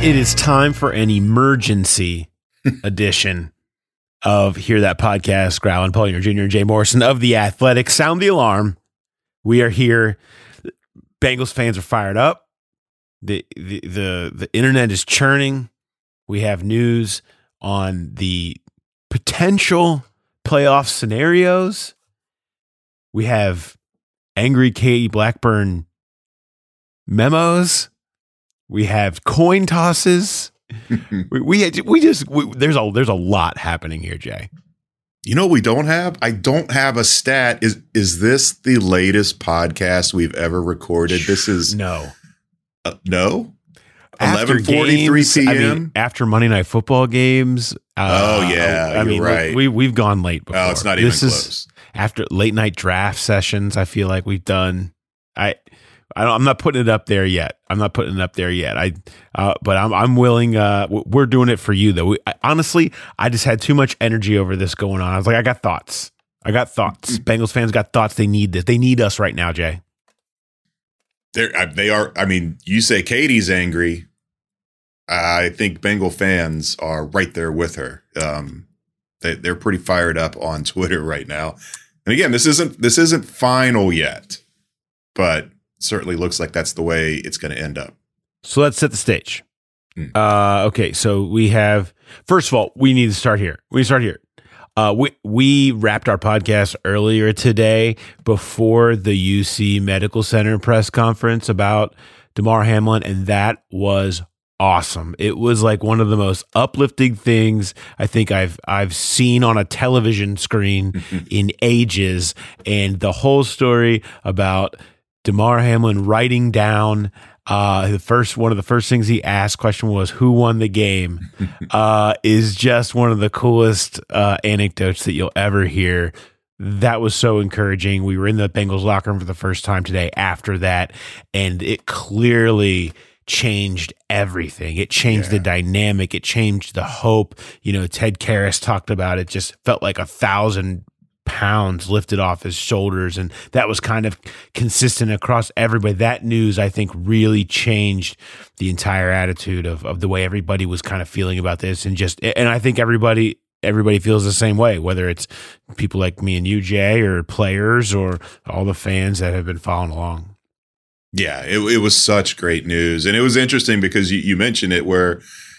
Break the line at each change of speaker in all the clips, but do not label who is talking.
It is time for an emergency edition of Hear That Podcast. Growlin, Paulier Jr. and Jay Morrison of The Athletic. Sound the alarm. We are here. Bengals fans are fired up. The internet is churning. We have news on the potential playoff scenarios. We have angry Katie Blackburn memos. We have coin tosses. There's a lot happening here, Jay.
You know what we don't have? I don't have a stat. Is this the latest podcast we've ever recorded? This is
no.
11:43 p.m.
I mean, after Monday Night Football games.
You're right.
We've gone late before.
Oh, it's not even close.
After late night draft sessions, I feel like we've done. I'm not putting it up there yet. But I'm willing. We're doing it for you, though. Honestly, I just had too much energy over this going on. I was like, I got thoughts. Bengals fans got thoughts. They need this. They need us right now, Jay.
They are. I mean, you say Katie's angry. I think Bengal fans are right there with her. They're pretty fired up on Twitter right now. And again, this isn't final yet, but certainly looks like that's the way it's going to end up.
So let's set the stage. Okay, so we have, first of all, we need to start here. We wrapped our podcast earlier today before the UC Medical Center press conference about Damar Hamlin, and that was awesome. It was like one of the most uplifting things I think I've seen on a television screen in ages, and the whole story about Damar Hamlin writing down one of the first things he asked question was, who won the game? Is just one of the coolest anecdotes that you'll ever hear. That was so encouraging. We were in the Bengals locker room for the first time today after that, and it clearly changed everything. It changed the dynamic. It changed the hope. Ted Karras talked about it. Just felt like 1,000 pounds lifted off his shoulders, and that was kind of consistent across everybody. That news, I think, really changed the entire attitude of the way everybody was kind of feeling about this, and I think everybody feels the same way, whether it's people like me and you, Jay, or players, or all the fans that have been following along.
Yeah, it was such great news, and it was interesting because you mentioned it, where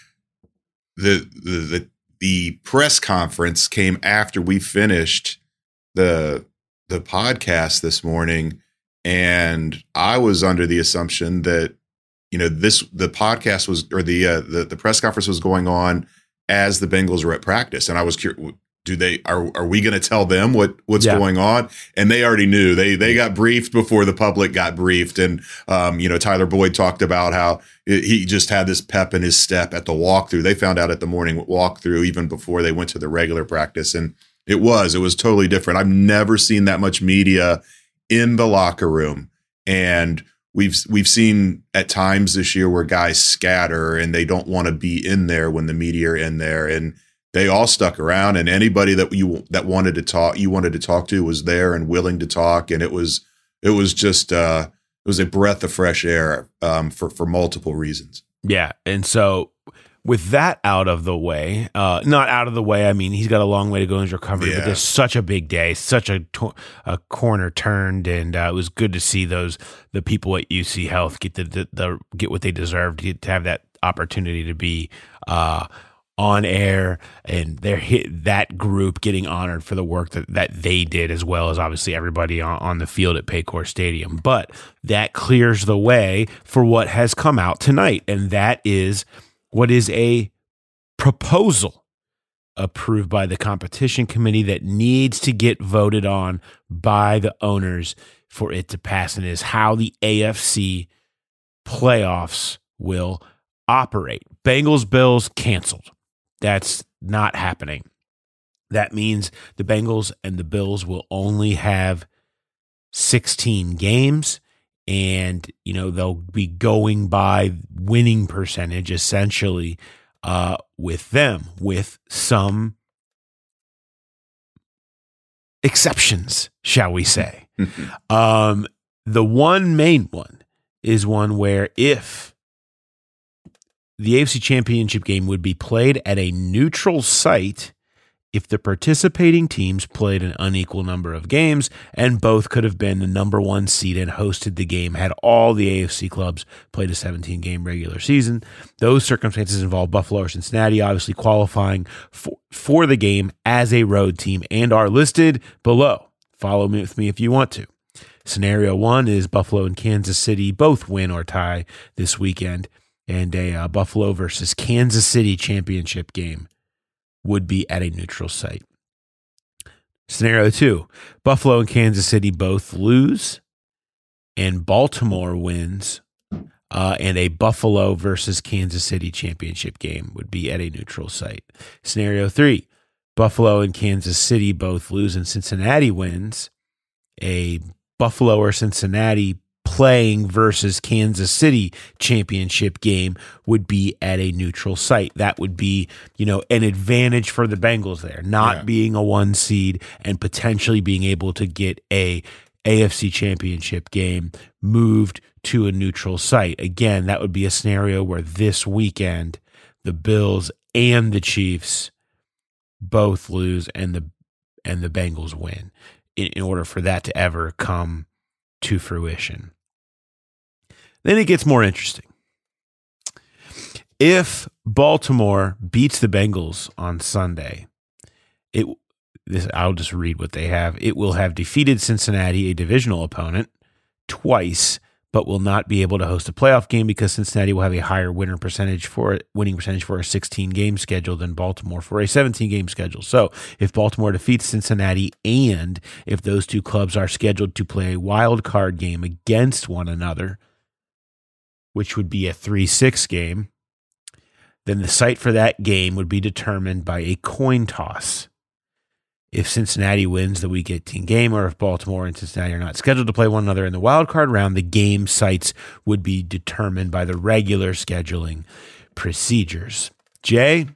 the press conference came after we finished the podcast this morning, and I was under the assumption that the podcast was, or the press conference was going on as the Bengals were at practice, and I was curious, are we going to tell them what's going on? And they already knew. They got briefed before the public got briefed, and Tyler Boyd talked about how he just had this pep in his step at the walkthrough. They found out at the morning walkthrough even before they went to the regular practice, and it was totally different. I've never seen that much media in the locker room, and we've seen at times this year where guys scatter and they don't want to be in there when the media are in there, and they all stuck around, and anybody that you wanted to talk to was there and willing to talk, and it was a breath of fresh air for multiple reasons.
Yeah, and so with that out of the way, not out of the way, I mean, he's got a long way to go in his recovery, but there's such a big day, such a corner turned, and it was good to see the people at UC Health get what they deserved, to have that opportunity to be on air, and that group getting honored for the work that they did, as well as obviously everybody on the field at Paycor Stadium. But that clears the way for what has come out tonight, and that is what is a proposal approved by the competition committee that needs to get voted on by the owners for it to pass, and is how the AFC playoffs will operate. Bengals-Bills canceled. That's not happening. That means the Bengals and the Bills will only have 16 games, and they'll be going by winning percentage essentially with them, with some exceptions, shall we say. The one main one is one where if the AFC Championship game would be played at a neutral site if the participating teams played an unequal number of games and both could have been the number one seed and hosted the game had all the AFC clubs played a 17-game regular season. Those circumstances involve Buffalo or Cincinnati obviously qualifying for the game as a road team and are listed below. Follow me with me if you want to. Scenario 1 is Buffalo and Kansas City both win or tie this weekend, and a Buffalo versus Kansas City championship game would be at a neutral site. Scenario 2, Buffalo and Kansas City both lose, and Baltimore wins, and a Buffalo versus Kansas City championship game would be at a neutral site. Scenario 3, Buffalo and Kansas City both lose, and Cincinnati wins, a Buffalo or Cincinnati playing versus Kansas City championship game would be at a neutral site. That would be, an advantage for the Bengals there, not being a 1 seed and potentially being able to get a AFC championship game moved to a neutral site. Again, that would be a scenario where this weekend the Bills and the Chiefs both lose and the Bengals win in order for that to ever come to fruition. Then it gets more interesting. If Baltimore beats the Bengals on Sunday, I'll just read what they have. It will have defeated Cincinnati, a divisional opponent, twice, but will not be able to host a playoff game because Cincinnati will have a higher winning percentage for a 16-game schedule than Baltimore for a 17-game schedule. So if Baltimore defeats Cincinnati and if those two clubs are scheduled to play a wild card game against one another, which would be a 3-6 game, then the site for that game would be determined by a coin toss. If Cincinnati wins the Week 18 game, or if Baltimore and Cincinnati are not scheduled to play one another in the wild card round, the game sites would be determined by the regular scheduling procedures. Jay,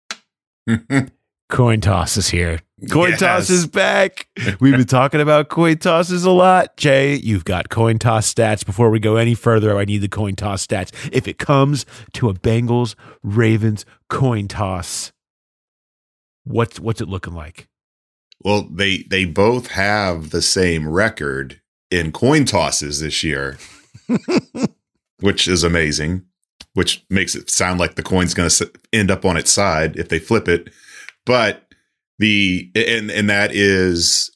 coin toss is here. Coin toss is back. We've been talking about coin tosses a lot. Jay, you've got coin toss stats. Before we go any further, I need the coin toss stats. If it comes to a Bengals-Ravens coin toss, what's it looking like?
Well, they both have the same record in coin tosses this year, which is amazing, which makes it sound like the coin's going to end up on its side if they flip it. But and that is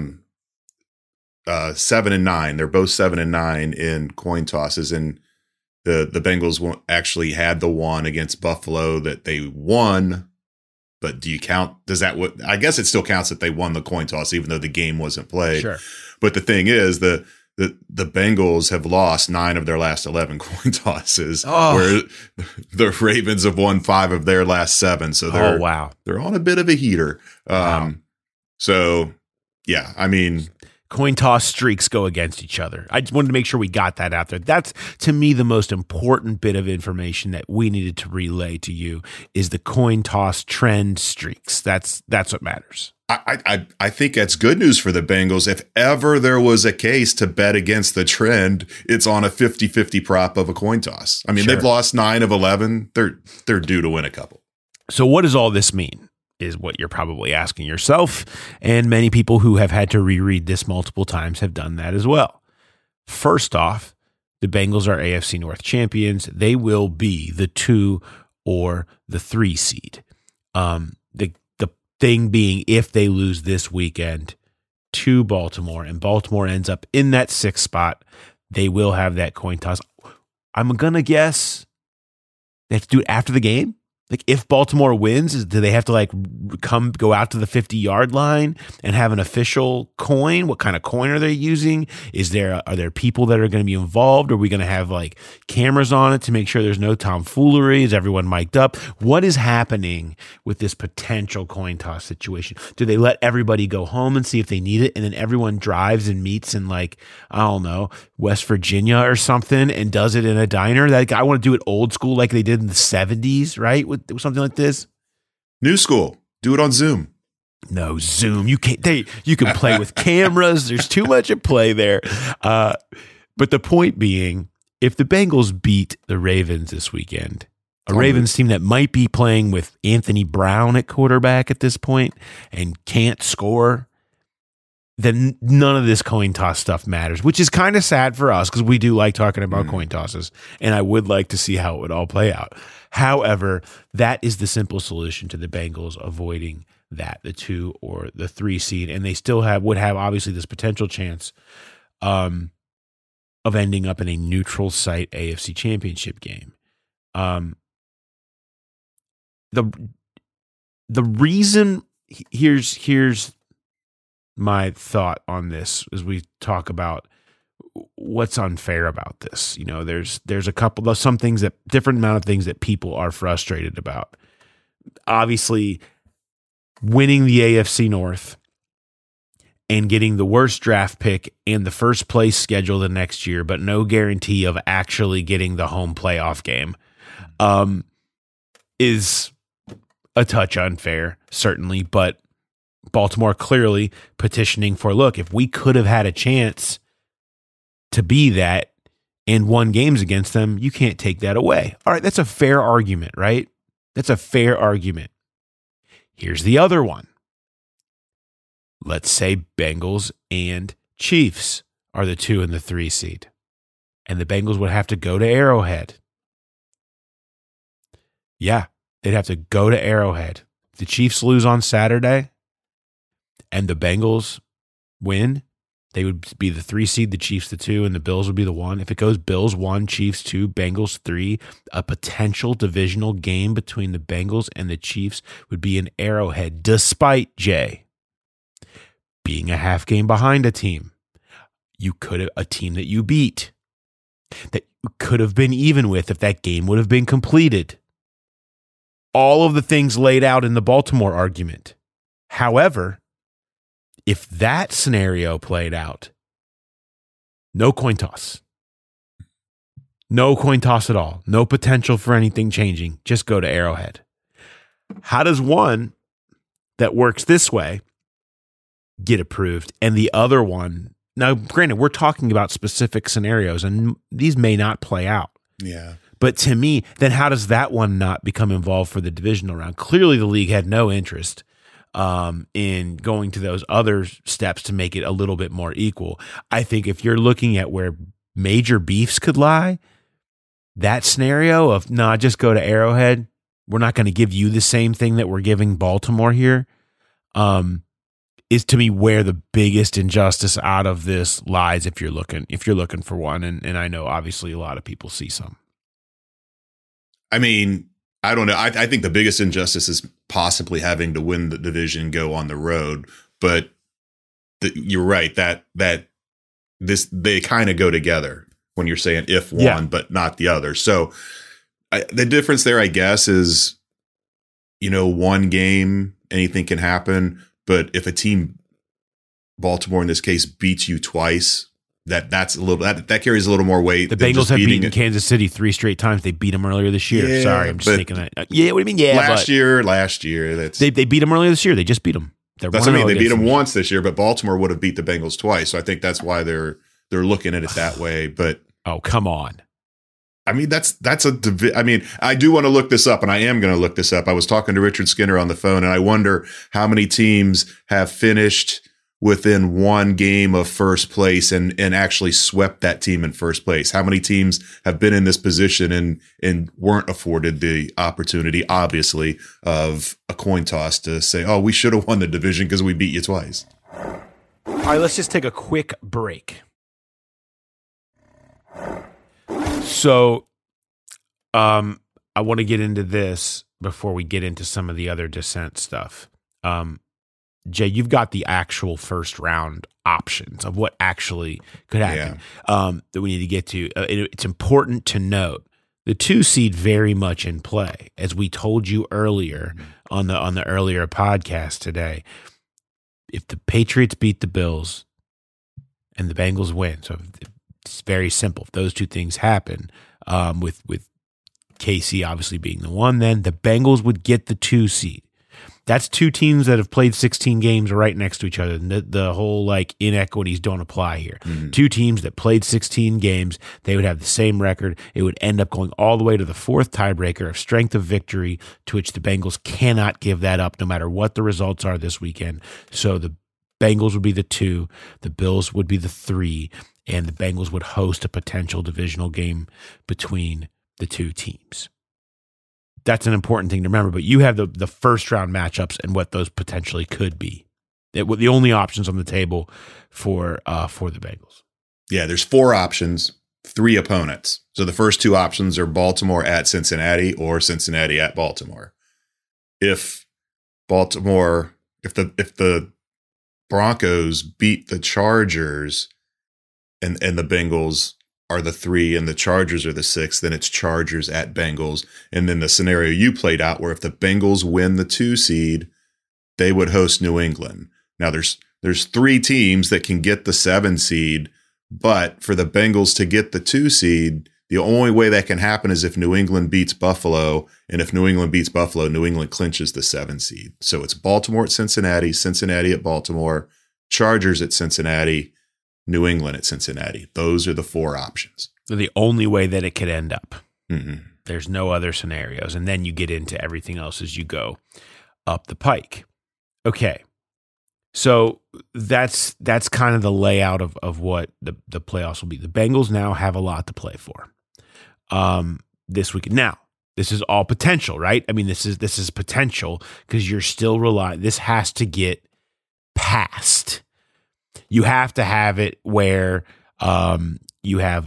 7-9. They're both 7-9 in coin tosses, and the Bengals actually had the one against Buffalo that they won. But do you count? I guess it still counts that they won the coin toss, even though the game wasn't played.
Sure.
But the thing is, the Bengals have lost 9 of their last 11 coin tosses, where the Ravens have won 5 of their last 7. So they're on a bit of a heater.
Wow.
So yeah, I mean,
coin toss streaks go against each other. I just wanted to make sure we got that out there. That's, to me, the most important bit of information that we needed to relay to you is the coin toss trend streaks. That's what matters.
I think that's good news for the Bengals. If ever there was a case to bet against the trend, it's on a 50-50 prop of a coin toss. I mean, They've lost 9 of 11. They're due to win a couple.
So what does all this mean? Is what you're probably asking yourself, and many people who have had to reread this multiple times have done that as well. First off, the Bengals are AFC North champions. They will be the 2 or the 3 seed. The thing being, if they lose this weekend to Baltimore and Baltimore ends up in that 6th spot, they will have that coin toss. I'm going to guess they have to do it after the game. Like, if Baltimore wins, do they have to go out to the 50-yard line and have an official coin? What kind of coin are they using? Are there people that are going to be involved? Are we going to have cameras on it to make sure there's no tomfoolery? Is everyone mic'd up? What is happening with this potential coin toss situation? Do they let everybody go home and see if they need it, and then everyone drives and meets in I don't know, West Virginia or something and does it in a diner? I want to do it old school like they did in the 70s, right? With something like this.
New school. Do it on Zoom.
No, Zoom. You can't. You can play with cameras. There's too much at play there. But the point being, if the Bengals beat the Ravens this weekend, a Ravens team that might be playing with Anthony Brown at quarterback at this point and can't score, then none of this coin toss stuff matters, which is kind of sad for us because we do like talking about coin tosses, and I would like to see how it would all play out. However, that is the simple solution to the Bengals avoiding that, the 2 or the 3 seed, and they still would have obviously this potential chance of ending up in a neutral site AFC Championship game. The reason here's my thought on this as we talk about what's unfair about this. You know, there's a couple of some things that different amount of things that people are frustrated about. Obviously, winning the AFC North and getting the worst draft pick and the first place schedule the next year, but no guarantee of actually getting the home playoff game, is a touch unfair, certainly. But Baltimore clearly petitioning for, look, if we could have had a chance to be that and won games against them, you can't take that away. All right, that's a fair argument, right? That's a fair argument. Here's the other one. Let's say Bengals and Chiefs are the 2 and the 3 seed, and the Bengals would have to go to Arrowhead. Yeah, they'd have to go to Arrowhead. If the Chiefs lose on Saturday and the Bengals win, they would be the 3 seed, the Chiefs the 2, and the Bills would be the 1. If it goes Bills 1, Chiefs 2, Bengals 3, a potential divisional game between the Bengals and the Chiefs would be in Arrowhead, despite Jay being a half game behind a team. You could have a team that you beat, that you could have been even with if that game would have been completed. All of the things laid out in the Baltimore argument. However, if that scenario played out, no coin toss. No coin toss at all. No potential for anything changing. Just go to Arrowhead. How does one that works this way get approved and the other one? Now, granted, we're talking about specific scenarios and these may not play out.
Yeah.
But to me, then how does that one not become involved for the divisional round? Clearly, the league had no interest in going to those other steps to make it a little bit more equal. I think if you're looking at where major beefs could lie, that scenario of, just go to Arrowhead, we're not going to give you the same thing that we're giving Baltimore here, is to me where the biggest injustice out of this lies if you're looking for one. And I know obviously a lot of people see some.
I mean, I don't know. I think the biggest injustice is possibly having to win the division, go on the road. But you're right that they kind of go together when you're saying if one, but not the other. So the difference there, I guess, is, one game, anything can happen. But if a team, Baltimore in this case, beats you twice, that's a little that carries a little more weight.
The Bengals have beaten Kansas City 3 straight times. They beat them earlier this year.
Yeah,
sorry, I'm just thinking that. Yeah, what do you mean? Yeah,
last year. They
beat them earlier this year. They just beat them.
That's what I mean. They beat them once this year, but Baltimore would have beat the Bengals twice. So I think that's why they're looking at it that way. But
oh, come on.
I mean, I do want to look this up, and I am going to look this up. I was talking to Richard Skinner on the phone, and I wonder how many teams have finished within one game of first place and actually swept that team in first place. How many teams have been in this position and weren't afforded the opportunity, obviously, of a coin toss to say, oh, we should have won the division because we beat you twice.
All right, let's just take a quick break. So I want to get into this before we get into some of the other dissent stuff. Jay, you've got the actual first round options of what actually could happen that we need to get to. It's important to note the 2 seed very much in play, as we told you earlier on the earlier podcast today. If the Patriots beat the Bills and the Bengals win, so it's very simple. If those 2 things happen, with KC obviously being the 1, then the Bengals would get the 2 seed. That's two teams that have played 16 games right next to each other. And the whole like inequities don't apply here. Mm-hmm. Two teams that played 16 games, they would have the same record. It would end up going all the way to the fourth tiebreaker of strength of victory, to which the Bengals cannot give that up no matter what the results are this weekend. So the Bengals would be the 2, the Bills would be the 3, and the Bengals would host a potential divisional game between the two teams. That's an important thing to remember, but you have the first round matchups and what those potentially could be. The only options on the table for the Bengals.
Yeah, there's 4 options, 3 opponents. So the first 2 options are Baltimore at Cincinnati or Cincinnati at Baltimore. If the Broncos beat the Chargers and the Bengals are the 3 and the Chargers are the 6, then it's Chargers at Bengals. And then the scenario you played out where if the Bengals win the 2 seed, they would host New England. Now there's 3 teams that can get the 7 seed, but for the Bengals to get the 2 seed, the only way that can happen is if New England beats Buffalo. And if New England beats Buffalo, New England clinches the 7 seed. So it's Baltimore at Cincinnati, Cincinnati at Baltimore, Chargers at Cincinnati, New England at Cincinnati. Those are the 4 options.
The only way that it could end up.
Mm-hmm.
There's no other scenarios. And then you get into everything else as you go up the pike. Okay. So that's kind of the layout of what the playoffs will be. The Bengals now have a lot to play for this weekend. Now, this is all potential, right? I mean, this is potential because you're still relying. This has to get passed. You have to have it where you have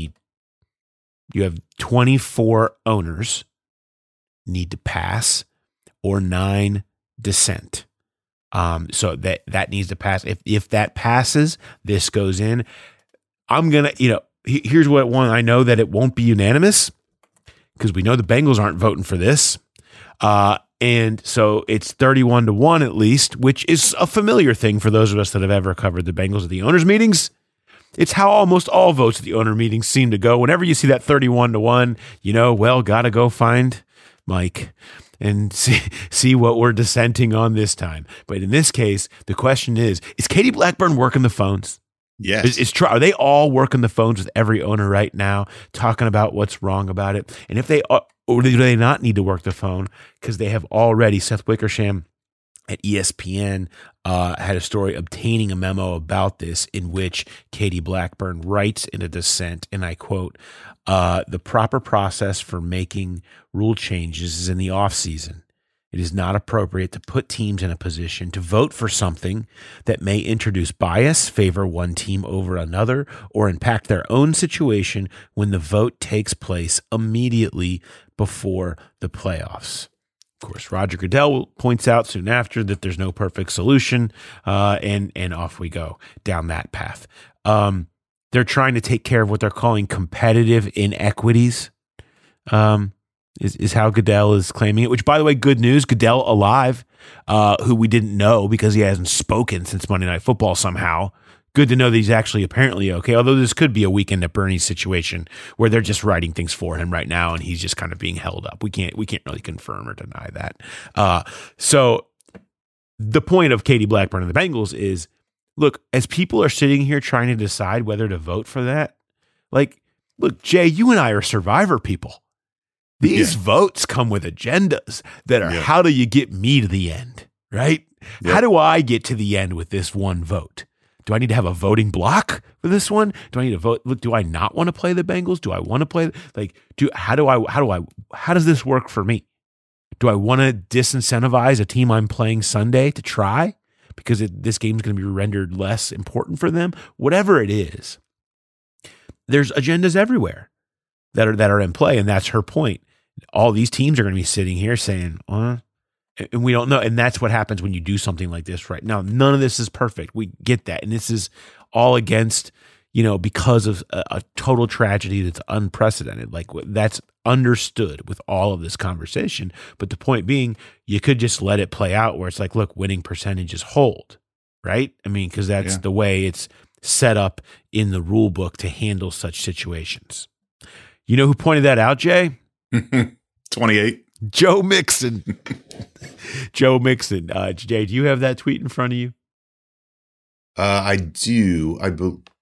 24 owners need to pass or 9 dissent. So that needs to pass. If that passes, this goes in. I'm going to, here's what one, I know that it won't be unanimous because we know the Bengals aren't voting for this. And so it's 31-1 at least, which is a familiar thing for those of us that have ever covered the Bengals at the owners' meetings. It's how almost all votes at the owner meetings seem to go. Whenever you see that 31-1, gotta go find Mike and see what we're dissenting on this time. But in this case, the question is Katie Blackburn working the phones?
Yes.
Are they all working the phones with every owner right now, talking about what's wrong about it? And if they are, or do they not need to work the phone? Because they have already, Seth Wickersham at ESPN had a story obtaining a memo about this in which Katie Blackburn writes in a dissent, and I quote, the proper process for making rule changes is in the offseason. It is not appropriate to put teams in a position to vote for something that may introduce bias, favor one team over another, or impact their own situation when the vote takes place immediately before the playoffs. Of course, Roger Goodell points out soon after that there's no perfect solution, and off we go down that path. They're trying to take care of what they're calling competitive inequities. Is how Goodell is claiming it, which, by the way, good news, Goodell alive, who we didn't know because he hasn't spoken since Monday Night Football somehow. Good to know that he's actually apparently okay, although this could be a Weekend at Bernie's situation where they're just writing things for him right now and he's just kind of being held up. We can't really confirm or deny that. So the point of Katie Blackburn and the Bengals is, look, as people are sitting here trying to decide whether to vote for that, look, Jay, you and I are Survivor people. These votes come with agendas that are, how do you get me to the end, right? Yep. How do I get to the end with this one vote? Do I need to have a voting block for this one? Do I need to vote? Look, do I not want to play the Bengals? Do I want to play? How does this work for me? Do I want to disincentivize a team I'm playing Sunday to try because this game's going to be rendered less important for them? Whatever it is, there's agendas everywhere that are in play, and that's her point. All these teams are going to be sitting here saying, and we don't know. And that's what happens when you do something like this right now. None of this is perfect. We get that. And this is all against, because of a total tragedy that's unprecedented. Like, that's understood with all of this conversation. But the point being, you could just let it play out where it's like, look, winning percentages hold, right? I mean, because that's the way it's set up in the rule book to handle such situations. You know who pointed that out, Jay?
28.
Joe Mixon. Joe Mixon. Jay, do you have that tweet in front of you?
I do. I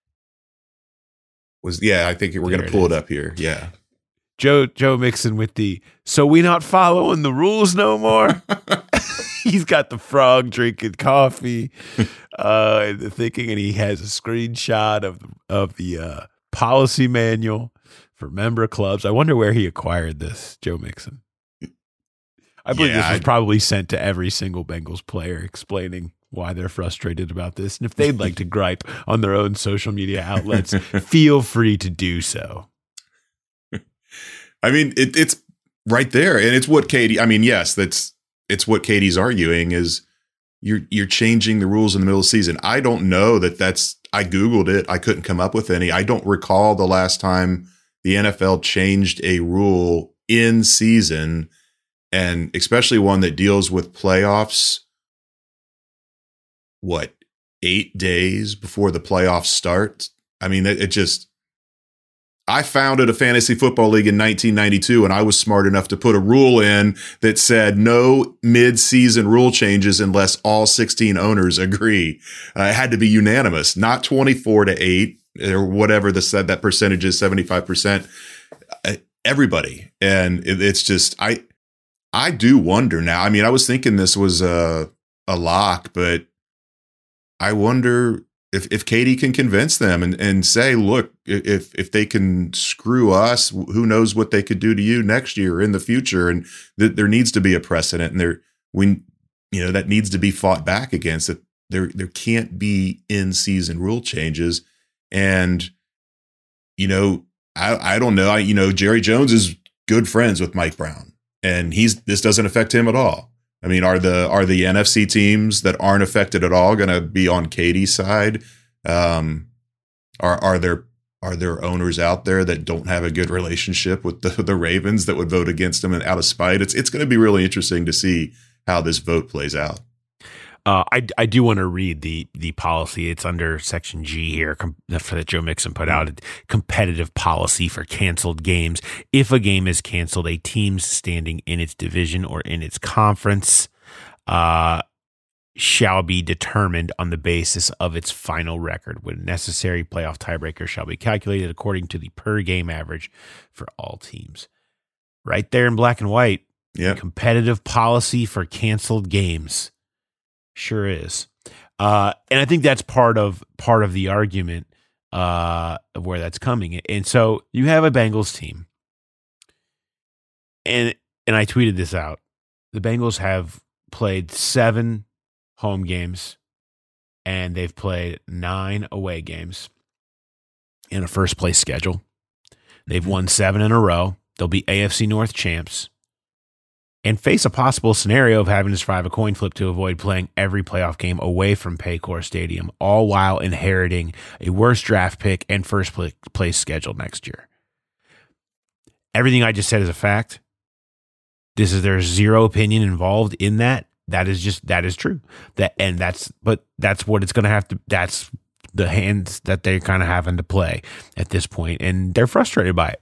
think we're going to pull it up here. Yeah.
Joe Mixon with so we not following the rules no more. He's got the frog drinking coffee, thinking, and he has a screenshot of the policy manual for member clubs. I wonder where he acquired this, Joe Mixon. I believe this was probably sent to every single Bengals player explaining why they're frustrated about this. And if they'd like to gripe on their own social media outlets, feel free to do so.
I mean, it's right there. And it's what Katie, I mean, yes, it's what Katie's arguing is you're changing the rules in the middle of the season. I don't know I Googled it. I couldn't come up with any. I don't recall the last time the NFL changed a rule in season, and especially one that deals with playoffs. 8 days before the playoffs start? I mean, I founded a fantasy football league in 1992, and I was smart enough to put a rule in that said no mid-season rule changes unless all 16 owners agree. It had to be unanimous, not 24-8 or whatever that percentage is, 75%. Everybody. And it's just, I do wonder now. I mean, I was thinking this was a lock, but I wonder if Katie can convince them and say, look, if they can screw us, who knows what they could do to you next year or in the future. And there needs to be a precedent, and that needs to be fought back against it. There can't be in-season rule changes. And, I don't know. Jerry Jones is good friends with Mike Brown, and this doesn't affect him at all. I mean, are the NFC teams that aren't affected at all going to be on Katie's side? Are there owners out there that don't have a good relationship with the Ravens that would vote against them and out of spite? It's going to be really interesting to see how this vote plays out.
I do want to read the policy. It's under Section G here that Joe Mixon put out. Competitive policy for canceled games. If a game is canceled, a team's standing in its division or in its conference shall be determined on the basis of its final record. When necessary, playoff tiebreakers shall be calculated according to the per game average for all teams. Right there in black and white.
Yeah.
Competitive policy for canceled games. Sure is. And I think that's part of the argument of where that's coming. And so you have a Bengals team. And I tweeted this out. The Bengals have played 7 home games, and they've played 9 away games in a first place schedule. They've won 7 in a row. They'll be AFC North champs and face a possible scenario of having to survive a coin flip to avoid playing every playoff game away from Paycor Stadium, all while inheriting a worse draft pick and first place schedule next year. Everything I just said is a fact. There's zero opinion involved in that. That is true. That's what it's going to have to, that's the hands that they're kind of having to play at this point, and they're frustrated by it.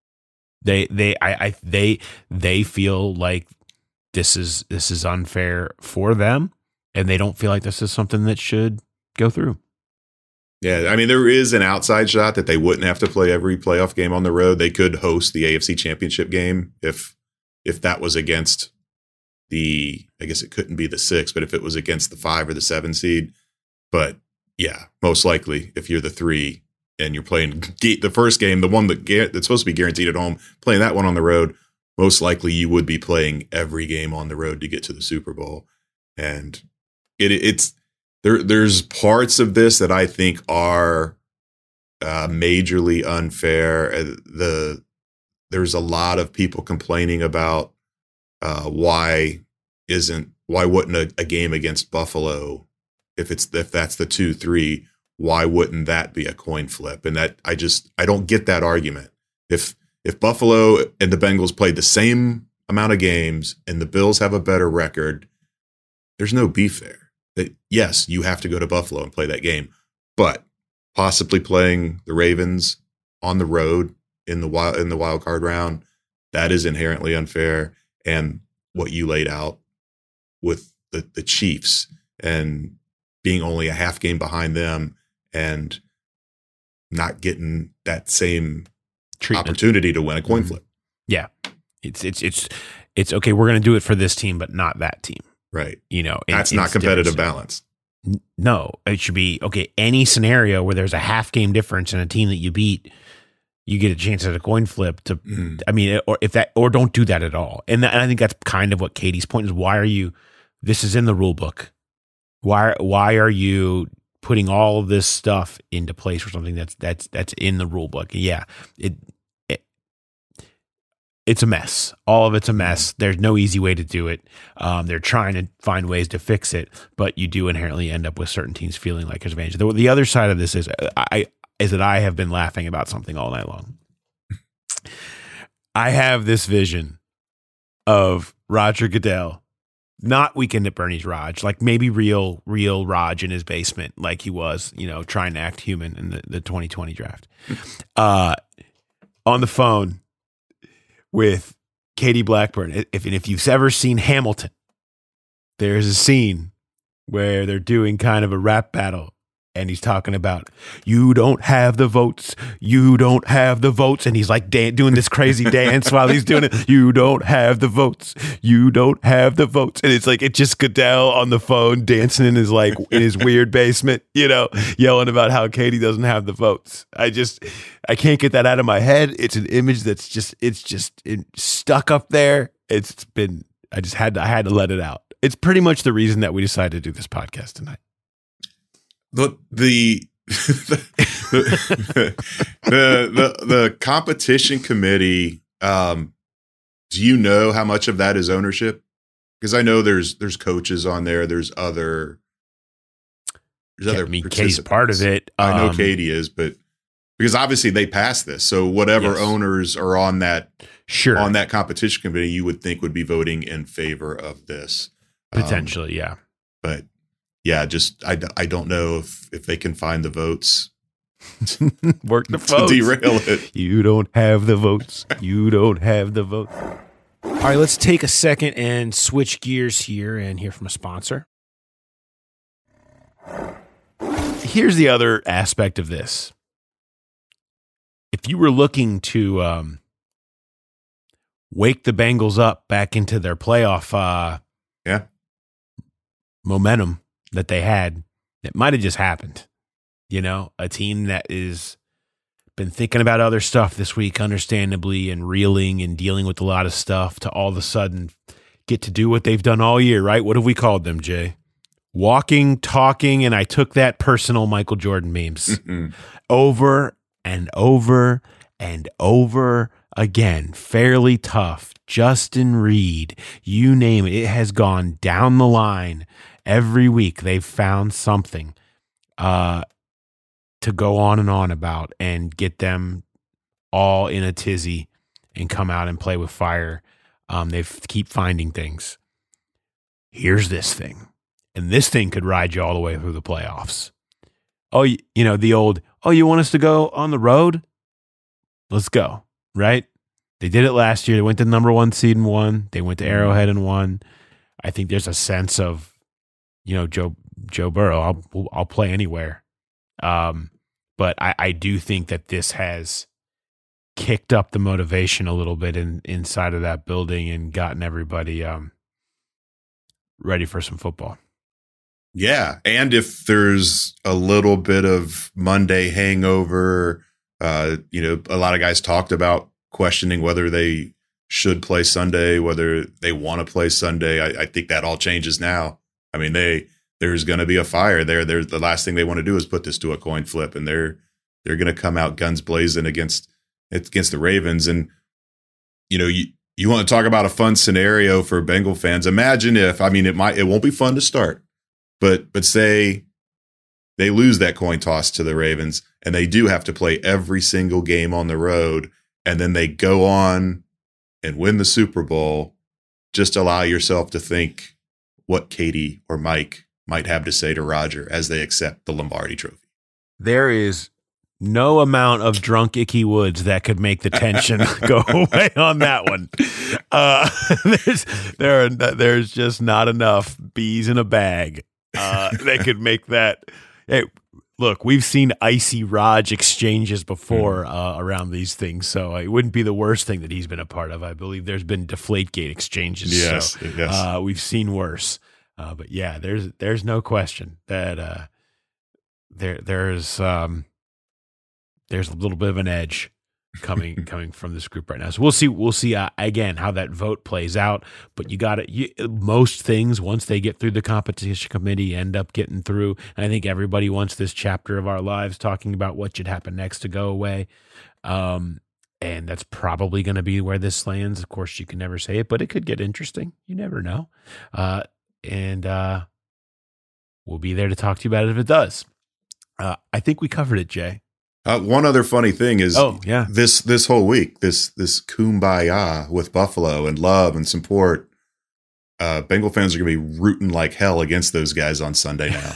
They feel like this is unfair for them, and they don't feel like this is something that should go through.
Yeah, I mean, there is an outside shot that they wouldn't have to play every playoff game on the road. They could host the AFC Championship game if that was against I guess it couldn't be the 6, but if it was against the 5 or the 7 seed. But yeah, most likely if you're the 3 and you're playing the first game, the one that's supposed to be guaranteed at home, playing that one on the road, most likely you would be playing every game on the road to get to the Super Bowl. And there's parts of this that I think are majorly unfair. There's a lot of people complaining about why wouldn't a game against Buffalo, if that's the 2-3, why wouldn't that be a coin flip? And that I don't get that argument. If Buffalo and the Bengals played the same amount of games and the Bills have a better record, there's no beef there. Yes, you have to go to Buffalo and play that game, but possibly playing the Ravens on the road in the wild card round, that is inherently unfair. and what you laid out with the Chiefs and being only a half game behind them and not getting that same opportunity to win a coin flip.
Yeah. It's okay. We're going to do it for this team, but not that team.
Right.
That's
not competitive balance.
No, it should be, okay, any scenario where there's a half game difference in a team that you beat, you get a chance at a coin flip to, or don't do that at all. And I think that's kind of what Katie's point is. This is in the rule book. Why are you putting all of this stuff into place for something that's in the rule book? Yeah. It's a mess. All of it's a mess. There's no easy way to do it. They're trying to find ways to fix it, but you do inherently end up with certain teams feeling like there's advantage. The other side of this is that I have been laughing about something all night long. I have this vision of Roger Goodell, not Weekend at Bernie's Raj, like maybe real Raj in his basement, like he was, trying to act human in the 2020 draft, on the phone with Katie Blackburn. If you've ever seen Hamilton, there's a scene where they're doing kind of a rap battle, and he's talking about, you don't have the votes, and he's like doing this crazy dance while he's doing it. You don't have the votes, and it's like it's just Goodell on the phone dancing in his weird basement, yelling about how Katie doesn't have the votes. I can't get that out of my head. It's an image that's just stuck up there. I had to let it out. It's pretty much the reason that we decided to do this podcast tonight.
The competition committee, do you know how much of that is ownership? Because I know there's coaches on there. There's other
Katie's part of it.
I know Katie is, but because obviously they passed this, so whatever owners are on that competition committee, you would think would be voting in favor of this
potentially. Yeah,
but. Yeah, I don't know if they can find the votes.
Work the votes.
To derail it.
You don't have the votes. You don't have the votes. All right, let's take a second and switch gears here and hear from a sponsor. Here's the other aspect of this. If you were looking to wake the Bengals up back into their playoff momentum that they had, it might have just happened. A team that is been thinking about other stuff this week, understandably, and reeling and dealing with a lot of stuff, to all of a sudden get to do what they've done all year, right? What have we called them, Jay? Walking, talking, and I took that personal Michael Jordan memes over and over and over again. Fairly Tough, Justin Reed, you name it. It has gone down the line. Every week they've found something to go on and on about and get them all in a tizzy and come out and play with fire. They keep finding things. Here's this thing. And this thing could ride you all the way through the playoffs. Oh, the old, you want us to go on the road? Let's go, right? They did it last year. They went to number 1 seed and won. They went to Arrowhead and won. I think there's a sense of, Joe Burrow, I'll play anywhere. But I do think that this has kicked up the motivation a little bit inside of that building and gotten everybody ready for some football.
Yeah. And if there's a little bit of Monday hangover, a lot of guys talked about questioning whether they should play Sunday, whether they want to play Sunday. I think that all changes now. I mean, there's going to be a fire there. The last thing they want to do is put this to a coin flip, and they're going to come out guns blazing against the Ravens. And you want to talk about a fun scenario for Bengal fans? Imagine if, it won't be fun to start, but say they lose that coin toss to the Ravens, and they do have to play every single game on the road, and then they go on and win the Super Bowl. Just allow yourself to think what Katie or Mike might have to say to Roger as they accept the Lombardi Trophy.
There is No amount of drunk Icky Woods that could make the tension go away on that one. There's just not enough bees in a bag that could make that. Hey, look, we've seen icy Raj exchanges before around these things, so it wouldn't be the worst thing that he's been a part of. I believe there's been Deflategate exchanges.
Yes,
so,
yes.
We've seen worse. But yeah, there's no question that there's a little bit of an edge coming from this group right now. So we'll see again how that vote plays out. But most things, once they get through the competition committee, end up getting through. And I think everybody wants this chapter of our lives talking about what should happen next to go away. And that's probably going to be where this lands. Of course, you can never say it, but it could get interesting. You never know. And we'll be there to talk to you about it if it does. I think we covered it, Jay.
One other funny thing is,
yeah,
this whole week, this kumbaya with Buffalo and love and support, Bengal fans are going to be rooting like hell against those guys on Sunday now.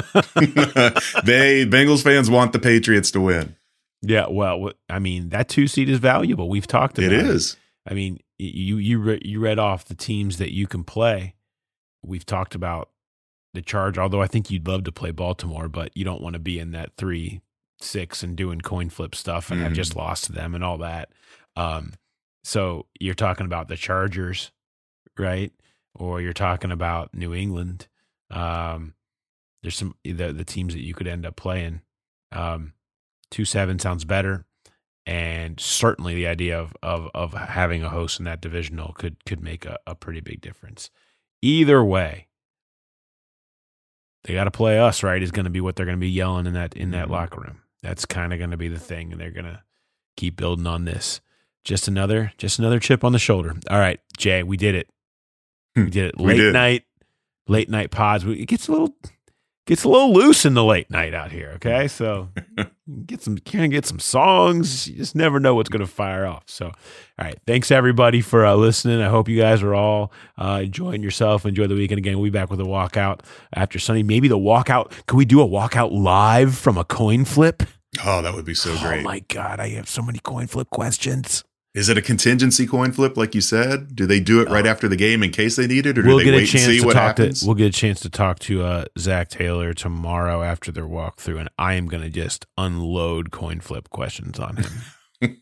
Bengals fans want the Patriots to win.
Yeah, well, I mean, that 2 seed is valuable. We've talked about it.
It is.
I mean, you read off the teams that you can play. We've talked about the Charge, although I think you'd love to play Baltimore, but you don't want to be in that 3-6 and doing coin flip stuff and have just lost to them and all that. So you're talking about the Chargers, right? Or you're talking about New England. There's some the teams that you could end up playing. 2-7 sounds better, and certainly the idea of having a host in that divisional could make a pretty big difference. Either way, they got to play us, right? Is going to be what they're going to be yelling in that locker room. That's kind of going to be the thing, and they're going to keep building on this. Just another chip on the shoulder. All right, Jay, we did it. We did it. Late night pods. It gets a little loose in the late night out here. Okay, so get some songs. You just never know what's going to fire off. So, all right, thanks everybody for listening. I hope you guys are all enjoying yourself. Enjoy the weekend. Again, we'll be back with a walkout after Sunday. Maybe the walkout. Can we do a walkout live from a coin flip?
Oh, that would be so great.
Oh my God, I have so many coin flip questions.
Is it a contingency coin flip, like you said? Do they do it right after the game in case they need it, or do they wait and see what happens?
We'll get a chance to talk to Zach Taylor tomorrow after their walkthrough, and I am going to just unload coin flip questions on him.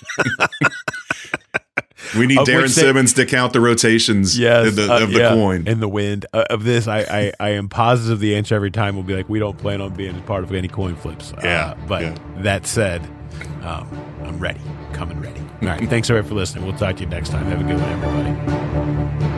We need Darren Simmons to count the rotations of the coin.
And the wind of this. I am positive the answer every time will be like, we don't plan on being a part of any coin flips. That said, I'm ready. Coming ready. All right. Thanks everybody for listening. We'll talk to you next time. Have a good one, everybody.